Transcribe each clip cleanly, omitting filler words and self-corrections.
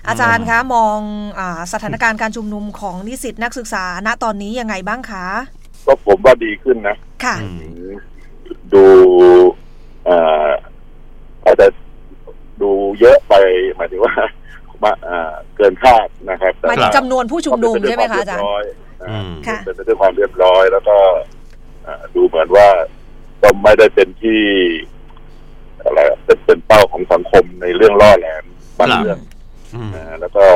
อาจารย์คะมองสถานการณ์การชุมนุมของนิสิตนักศึกษาณตอนนี้ยังไงบ้างคะก็ผมว่าดีขึ้นนะค่ะดูอาจจะดูเยอะไปหมายถึงว่าเกินคาดนะครับหมายถึงจำนวนผู้ชุมนุมใช่ไหมคะอาจารย์เป็นไปด้วยความเรียบร้อยแล้วก็ดูเหมือนว่าก็ไม่ได้เป็นที่อะไรเป็นเป้าของสังคมในเรื่องล่อแหลมบางเรื่องแล้วก็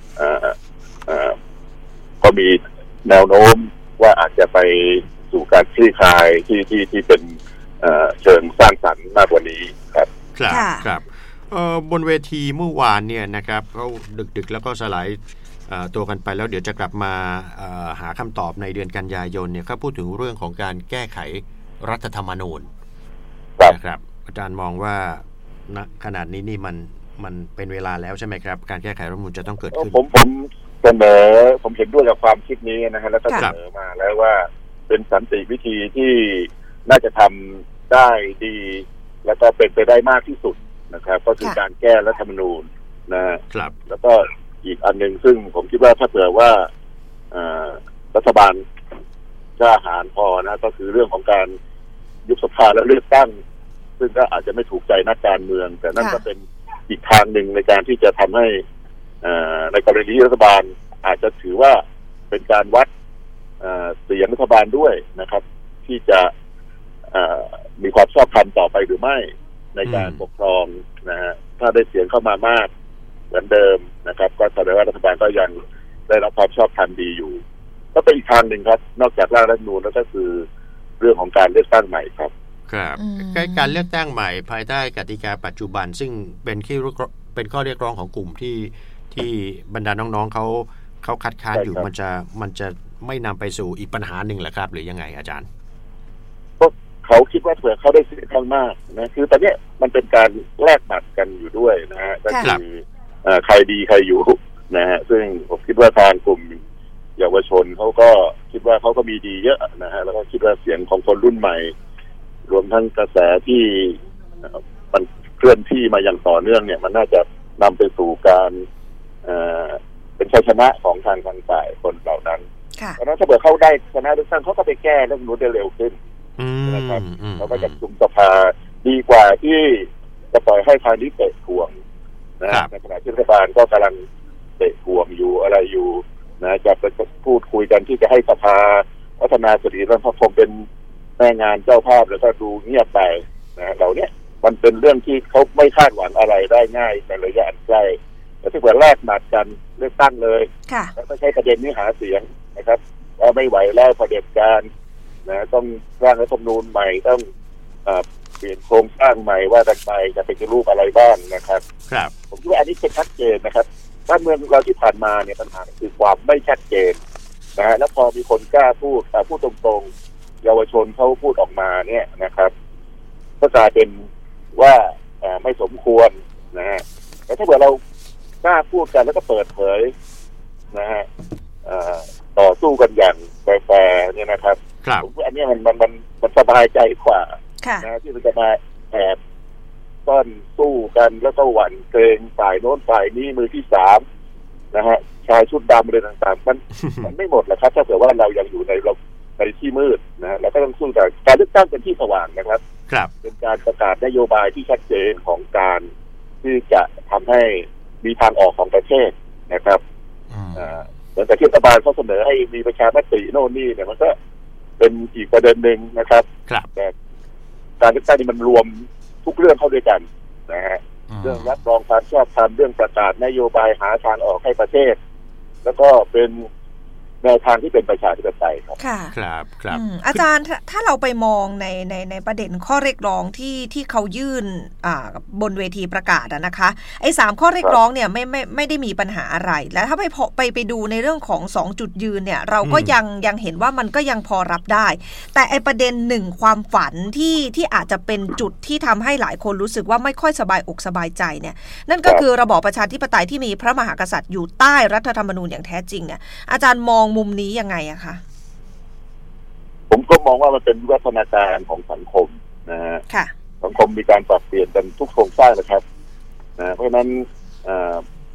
ก็มีแนวโน้มว่าอาจจะไปสู่การคลี่คลายที่เป็นเชิงสร้างสรรค์มากกว่านี้ครับครับบนเวทีเมื่อวานเนี่ยนะครับเขาดึกๆแล้วก็สลายตัวกันไปแล้วเดี๋ยวจะกลับมาหาคำตอบในเดือนกันยายนเนี่ยเขาพูดถึงเรื่องของการแก้ไขรัฐธรรมนูญนะครับอาจารย์มองว่าณขนาดนี้นี่มันเป็นเวลาแล้วใช่ไหมครับการแก้ไขรัฐธรรมนูญจะต้องเกิดขึ้นผมเสนอผมเห็นด้วยกับความคิดนี้นะฮะแล้วก็เสนอมาแล้วว่าเป็นสันติวิธีที่น่าจะทำได้ดีแล้วก็เป็นไปได้มากที่สุดนะครับก็คือการแก้รัฐธรรมนูญนะครับแล้วก็อีกอันหนึ่งซึ่งผมคิดว่าถ้าเผื่อว่ารัฐบาลกล้าหาญพอนะก็คือเรื่องของการยุบสภาและเลือกตั้งซึ่งก็อาจจะไม่ถูกใจนักการเมืองแต่นั่นก็เป็นอีกทางหนึ่งในการที่จะทำให้ในกรณีรัฐบาลอาจจะถือว่าเป็นการวัดเสียงรัฐบาลด้วยนะครับที่จะมีความชอบธรรมต่อไปหรือไม่ในการปกครองนะฮะถ้าได้เสียงเข้ามามากเหมือนเดิมนะครับก็แสดงว่ารัฐบาลก็ยังได้รับความชอบธรรมดีอยู่ก็เป็นอีกทางหนึ่งครับนอกจากร่างรัฐธรรมนูญแล้วก็คือเรื่องของการเลือกตั้งใหม่ครับครับการเลือกตั้งใหม่ภายใต้กติกาปัจจุบันซึ่งเป็นข้อเรียกร้องของกลุ่มที่บรรดาน้องๆเขาคัดค้านอยู่มันจะไม่นำไปสู่อีกปัญหาหนึ่งเหรอครับหรือยังไงอาจารย์เขาคิดว่าเผื่อเขาได้เสียงข้างมากนะคือตอนนี้มันเป็นการแลกบัตรกันอยู่ด้วยนะฮะก็คือใครดีใครอยู่นะฮะซึ่งผมคิดว่าทางกลุ่มเยาวชนเขาก็คิดว่าเขาก็มีดีเยอะนะฮะแล้วก็คิดว่าเสียงของคนรุ่นใหม่รวมทั้งกระแสที่มันเคลื่อนที่มาอย่างต่อเนื่องเนี่ยมันน่าจะนำไปสู่การเป็นชัยชนะของทางฝ่ายคนเหล่านั้นเพราะฉะนั้นถ้าเกิดเขาได้ชนะเลือกตั้งเขาก็ไปแก้เรื่องนู้นได้เร็วขึ้นนะครับเขาก็จะคุมสภาดีกว่าที่จะปล่อยให้ทางนี้เตะทวงนะในขณะที่รัฐบาลก็กำลังเตะทวงอยู่อะไรอยู่นะจะพูดคุยกันที่จะให้สภาพัฒนาสตรีรัฐพรมเป็นแม่งานเจ้าภาพแล้วก็ดูเงียบไปนะเหล่านี้มันเป็นเรื่องที่เขาไม่คาดหวังอะไรได้ง่ายในระยะอันใกล้แล้วถ้าเกิดแลกหมัดกันเลือกตั้งเลยแล้วก็ใช้ประเด็นนี้หาเสียงนะครับว่าไม่ไหวแล้วเผด็จการนะต้องร่างรัฐธรรมนูญใหม่ต้องเปลี่ยนโครงสร้างใหม่ว่ากันไปจะเป็นรูปอะไรบ้างนะครับผมคิดว่าอันนี้เป็นชัดเจนนะครับบ้านเมืองเราที่ผ่านมาเนี่ยปัญหาคือความไม่ชัดเจนนะแล้วพอมีคนกล้าพูดตรงๆเยาวชนเขาพูดออกมาเนี่ยนะครับก็กลายเป็นว่าไม่สมควรนะฮะแต่ถ้าเกิดเรากล้าพูดกันแล้วก็เปิดเผยนะฮะต่อสู้กันอย่างแฟร์เนี่ยนะครับอันนี้มันสบายใจกว่านะที่มันจะมาแอบต้อนสู้กันแล้วก็หวั่นเกรงฝ่ายโน้นฝ่ายนี้มือที่สามนะฮะชายชุดดำอะไรต่างๆมันไม่หมดแหละครับถ้าเกิดว่าเรายังอยู่ในที่มืดนะแล้วก็ต้องสู้แต่การเลือกตั้งเป็นที่สว่างนะครับเป็นการประกาศนโยบายที่ชัดเจนของการที่จะทำให้มีทางออกของประเทศนะครับเหมือนกับที่รัฐบาลเขาเสนอให้มีประชามติโน่นนี่เนี่ยมันก็เป็นอีกประเด็นหนึ่งนะครับแต่การเลือกตั้งนี่มันรวมทุกเรื่องเข้าด้วยกันนะฮะเรื่องรับรองความชอบธรรมเรื่องประกาศนโยบายหาทางออกให้ประเทศแล้วก็เป็นแนวทางที่เป็นประชาธิปไตยครับครับอาจารย์ถ้าเราไปมองในประเด็นข้อเรียกร้องที่เขายื่นบนเวทีประกาศนะคะไอ้3ข้อเรียกร้องเนี่ยไม่ได้มีปัญหาอะไรแล้วถ้าไปดูในเรื่องของ2จุดยืนเนี่ยเราก็ยังเห็นว่ามันก็ยังพอรับได้แต่ไอ้ประเด็น1ความฝันที่อาจจะเป็นจุดที่ทำให้หลายคนรู้สึกว่าไม่ค่อยสบายอกสบายใจเนี่ยนั่นก็คือระบอบประชาธิปไตยที่มีพระมหากษัตริย์อยู่ใต้รัฐธรรมนูญอย่างแท้จริงเนี่ยอาจารย์มองมุมนี้ยังไงอะคะผมก็มองว่ามันเป็นวิวัฒนาการของสังคมนะฮะสังคมมีการปรับเปลี่ยนกันทุกโครงสร้างนะครับเพราะฉะนั้น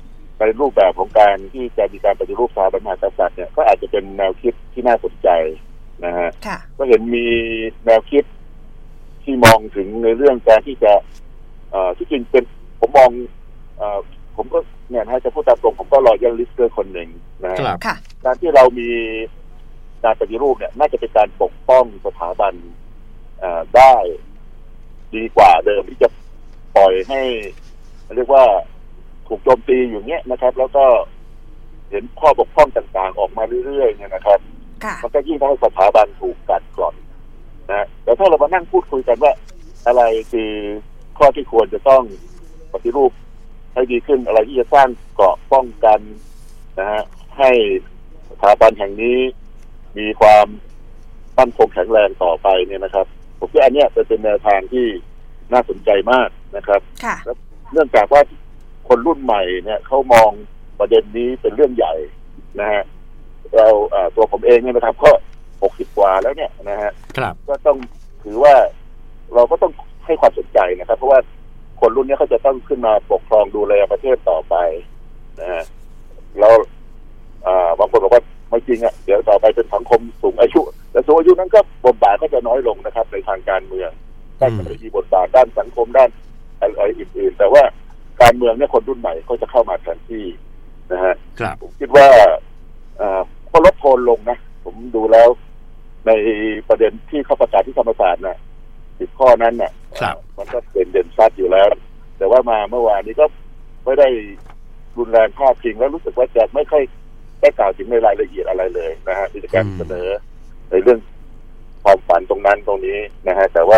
ในรูปแบบของการที่จะมีการปฏิรูปสถาบันพระมหากษัตริย์เนี่ยก็อาจจะเป็นแนวคิดที่น่าสนใจนะฮะก็เห็นมีแนวคิดที่มองถึงในเรื่องการที่จะที่จริงเป็นผมมองผมก็เนี่ยนะจะพูดตามตรงผมก็รอยัลลิสเตอร์คนหนึ่งนะการที่เรามีการปฏิรูปเนี่ยน่าจะเป็นการปกป้องสถาบันได้ดีกว่าเดิมที่จะปล่อยให้เรียกว่าถูกโจมตีอยู่เงี้ยนะครับแล้วก็เห็นข้อบกพร่องต่างๆออกมาเรื่อยๆเนี่ยนะครับมันก็ยิ่งทำให้สถาบันถูกกัดกร่อนนะแต่ถ้าเรามานั่งพูดคุยกันว่าอะไรคือข้อที่ควรจะต้องปฏิรูปให้ดีขึ้นอะไรที่จะสร้างเกราะป้องกันนะฮะให้สถาบันแห่งนี้มีความมั่นคงแข็งแรงต่อไปเนี่ยนะครับผมว่าอันเนี้ยเป็นแนวทางที่น่าสนใจมากนะครับและเนื่องจากว่าคนรุ่นใหม่เนี่ยเขามองประเด็นนี้เป็นเรื่องใหญ่นะฮะเราตัวผมเองเนี่ยนะครับก็60 กว่าแล้วเนี่ยนะฮะก็ต้องถือว่าเราก็ต้องให้ความสนใจนะครับเพราะว่าคนรุ่นนี้เขาจะต้องขึ้นมาปกครองดูแลประเทศต่อไปนะฮะแล้วบางคนบอกว่าไม่จริงอ่ะเดี๋ยวต่อไปเป็นสังคมสูงอายุแต่สูงอายุนั้นก็บทบาทก็จะน้อยลงนะครับในทางการเมืองได้มีบทบาทด้านสังคมด้านอะไรอื่นๆแต่ว่าการเมืองเนี่ยคนรุ่นใหม่ก็จะเข้ามาแทนที่นะฮะผมคิดว่าก็ลดโทนลงนะผมดูแล้วในประเด็นที่เขาประกาศที่ธรรมศาสตร์น่ะ10 ข้อนั้นน่ะมันก็เด่นชัดอยู่แล้วแต่ว่ามาเมื่อวานนี้ก็ไม่ได้รุนแรงพลาดพิงแล้วรู้สึกว่าจะไม่ค่อยได้กล่าวถึงในรายละเอียดอะไรเลยนะฮะมีแต่การเสนอในเรื่องความฝันตรงนั้นตรงนี้นะฮะแต่ว่า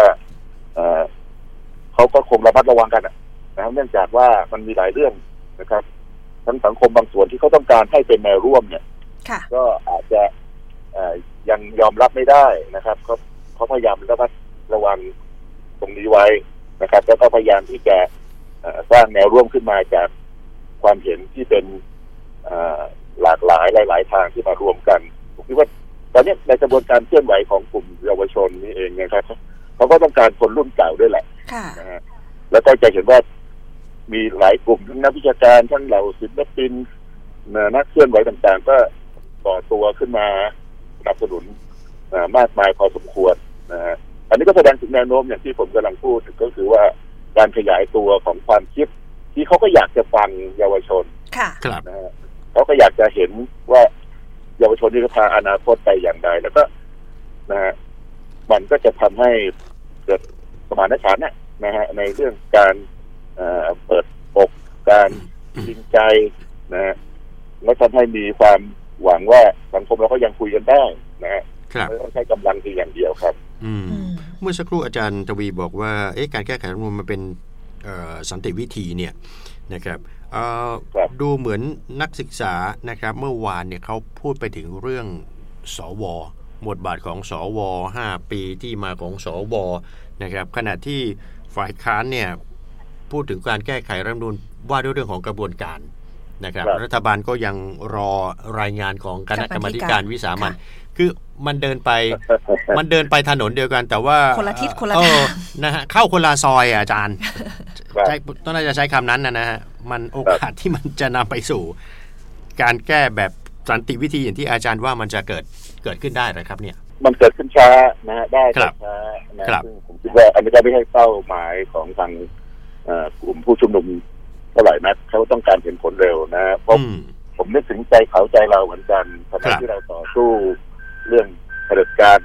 เขาก็คงระมัดระวังกันนะครับเนื่องจากว่ามันมีหลายเรื่องนะครับทั้งสังคมบางส่วนที่เขาต้องการให้เป็นแนวร่วมเนี่ยก็อาจจะยังยอมรับไม่ได้นะครับเขาพยายามระวังตรงนี้ไว้นะครับแล้วก็พยายามที่จะสร้างแนวร่วมขึ้นมาจากความเห็นที่เป็นหลากหลายหลายทางที่มารวมกันผมคิดว่าตอนนี้ในกระบวนการเคลื่อนไหวของกลุ่มเยาวชนนี่เองนะครับเขาก็ต้องการคนรุ่นเก่าด้วยแหละนะฮะแล้วก็จะเห็นว่ามีหลายกลุ่มทั้งนักวิชาการทั้งเหล่าศิลปินนักเคลื่อนไหวต่างๆก็ก่อตัวขึ้นมาสนับสนุนมากมายพอสมควรนะฮะอันนี้ก็แสดงถึงแนวโน้มอย่างที่ผมกำลังพูดก็คือว่าการขยายตัวของความคิดที่เขาก็อยากจะฟังเยาวชนนะฮะเขาก็อยากจะเห็นว่าเยาวชนที่จะพาอนาคตไปอย่างไรแล้วก็นะฮะมันก็จะทำให้เกิดสมานฉันท์นะฮะในเรื่องการเปิดอกการจริงใจนะฮะแล้วทำให้มีความหวังว่าสังคมเราก็ยังคุยกันได้นะฮะไม่ต้องใช้กำลังเพียงอย่างเดียวครับเมื่อสักครู่อาจารย์ทวีบอกว่าการแก้ไขรัฐธรรมนูญมันเป็นสันติวิธีเนี่ยนะครับดูเหมือนนักศึกษานะครับเมื่อวานเนี่ยเขาพูดไปถึงเรื่องสวบทบาทของสว5 ปีที่มาของสวนะครับขณะที่ฝ่ายค้านเนี่ยพูดถึงการแก้ไขรัฐธรรมนูญว่าด้วยเรื่องของกระบวนการนะครับรัฐบาลก็ยังรอรายงานของคณะกรรมาธิการวิสามัญคือมันเดินไปถนนเดียวกันแต่ว่าคนละทิศคนละทางนะฮะเข้าคนละซอยอาจารย์ต้องน่าจะใช้คำนั้นนะฮะมันโอกาสที่มันจะนำไปสู่การแก้แบบสันติวิธีอย่างที่อาจารย์ว่ามันจะเกิดขึ้นได้นะครับเนี่ยมันเกิดขึ้นช้านะฮะได้ช้านะซึ่งผมคิดว่าอันนี้ก็ไม่ใช่เป้าหมายของทางกลุ่มผู้ชุมนุมเท่าไหร่นักเขาต้องการเห็นผลเร็วนะเพราะผมนึกถึงใจเขาใจเราเหมือนกันตอนที่เราต่อสู้เรื่องเผด็จการ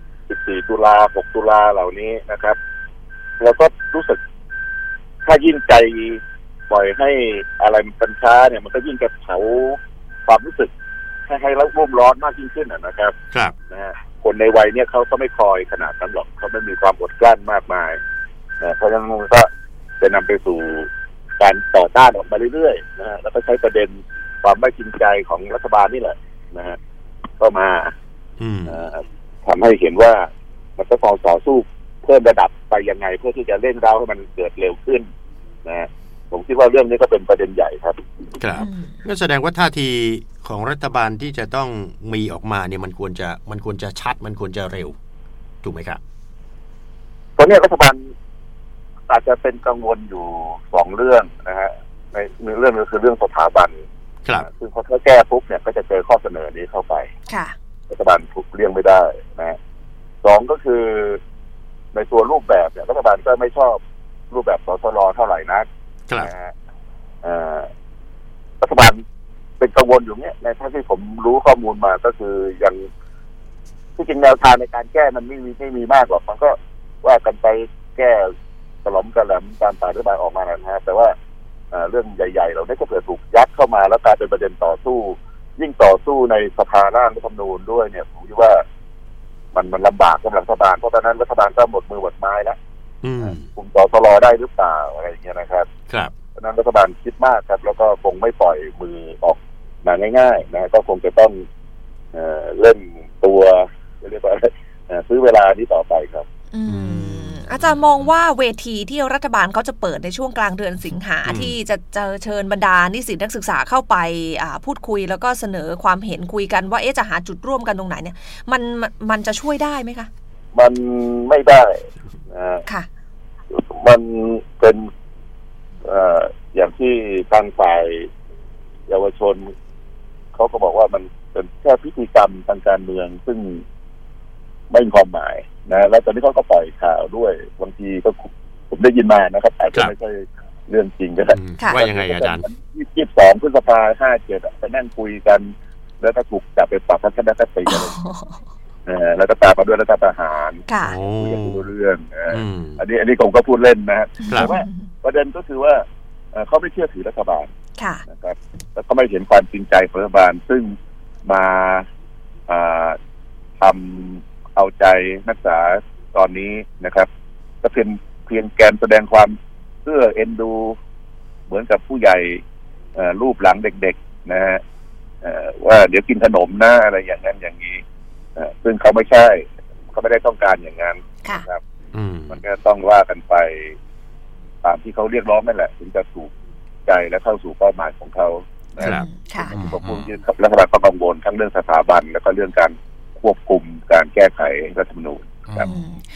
14 ตุลา 6 ตุลาเหล่านี้นะครับเราก็รู้สึกถ้ายิ่งใจปล่อยให้อะไรมันช้าเนี่ยมันก็ยิ่งจะเผาความรู้สึกให้เรารุ่มร้อนมากยิ่งขึ้นนะครับนะฮะคนในวัยเนี่ยเขาก็ไม่คอยขนาดนั้นหรอกเขาไม่มีความอดกลั้นมากมายนะเพราะฉะนั้นก็จะนำไปสู่การต่อต้านออกมาเรื่อยๆนะฮะแล้วก็ใช้ประเด็นความไม่จริงใจของรัฐบาลนี่แหละนะฮะก็มาทำให้เห็นว่ามันต้องต่อสู้เพิ่มระดับไปยังไงเพื่อที่จะเล่นเราให้มันเกิดเร็วขึ้นนะผมคิดว่าเรื่องนี้ก็เป็นประเด็นใหญ่ครับครับก็แสดงว่าท่าทีของรัฐบาลที่จะต้องมีออกมาเนี่ยมันควรจะชัดมันควรจะเร็วถูกไหมครับตอนนี้รัฐบาลอาจจะเป็นกังวลอยู่2 เรื่องนะฮะในเรื่องนึงคือเรื่องสถาบันซึ่งพอเขาแก้ปุ๊บเนี่ยก็จะเจอข้อเสนอนี้เข้าไปรัฐบาลถูกเลี่ยงไม่ได้นะสองก็คือในตัวรูปแบบเนี่ยรัฐบาลก็ไม่ชอบรูปแบบสสรเท่าไหร่นักนะฮะรัฐบาลเป็นกังวลอยู่เนี่ยในเท่าที่ผมรู้ข้อมูลมาก็คือยังที่จริงแนวทางในการแก้มันไม่มีมากหรอกมันก็ว่ากันไปแก้กระหล่อมกระแหลมตามฝ่ายรัฐบาลออกมานะฮะแต่ว่าเรื่องใหญ่ๆเราได้ก็เกิดถูกยัดเข้ามาแล้วกลายเป็นประเด็นต่อสู้ยิ่งต่อสู้ในสภาร่างรัฐธรรมนูญด้วยเนี่ยผมคิดว่ามันลำบากสำหรับรัฐบาลเพราะตอนนั้นรัฐบาลก็หมดมือหมดไม้แล้วคุมสสรได้หรือเปล่าอะไรอย่างเงี้ยนะครับเพราะนั้นรัฐบาลคิดมากครับแล้วก็คงไม่ปล่อยมือออกมาง่ายๆนะก็คงจะต้องเล่นตัวเรียกว่าซื้อเวลานี้ต่อไปครับอาจารย์มองว่าเวทีที่รัฐบาลเขาจะเปิดในช่วงกลางเดือนสิงหาที่จะเชิญบรรดานิสิตนักศึกษาเข้าไปพูดคุยแล้วก็เสนอความเห็นคุยกันว่าจะหาจุดร่วมกันตรงไหนเนี่ยมันจะช่วยได้ไหมคะมันไม่ได้ค่ะมันเป็นอย่างที่ทางฝ่ายเยาวชนเขาก็บอกว่ามันเป็นแค่พิธีกรรมทางการเมืองซึ่งไม่มีความหมายนะแล้วตอนนี้เขาก็ปล่อยข่าวด้วยบางทีก็ผมได้ยินมานะครับอาจจะไม่ใช่เรื่องจริงก็ได้ว่ายังไงอาจารย์ 22 พฤษภาคม 57ไปนั่งคุยกันแล้วก็ถูกจับไปปรับทัศนคติอะไรแล้วก็ตามมาด้วยรัฐประหารคุยกันทุกเรื่องอันนี้ผมก็พูดเล่นนะแต่ว่าประเด็นก็คือว่าเขาไม่เชื่อถือรัฐบาลนะครับแล้วเขาไม่เห็นความจริงใจของรัฐบาลซึ่งมาทำเอาใจนักศึกษาตอนนี้นะครับก็เป็นเพียงแกนแสดงความเอื้อเอ็นดูเหมือนกับผู้ใหญ่รูปหลังเด็กๆนะฮะว่าเดี๋ยวกินขนมนะอะไรอย่างนั้นอย่างนี้ซึ่งเขาไม่ใช่เขาไม่ได้ต้องการอย่างนั้นครับมันก็ต้องว่ากันไปตามที่เขาเรียกร้องนั่นแหละถึงจะถูกใจและเข้าสู่เป้าหมายของเขาผมพูดยืนครับรัฐบาลก็กังวลทั้งเรื่องสถาบันแล้วก็เรื่องการควบคุมการแก้ไขรัฐธรรมนูญครับ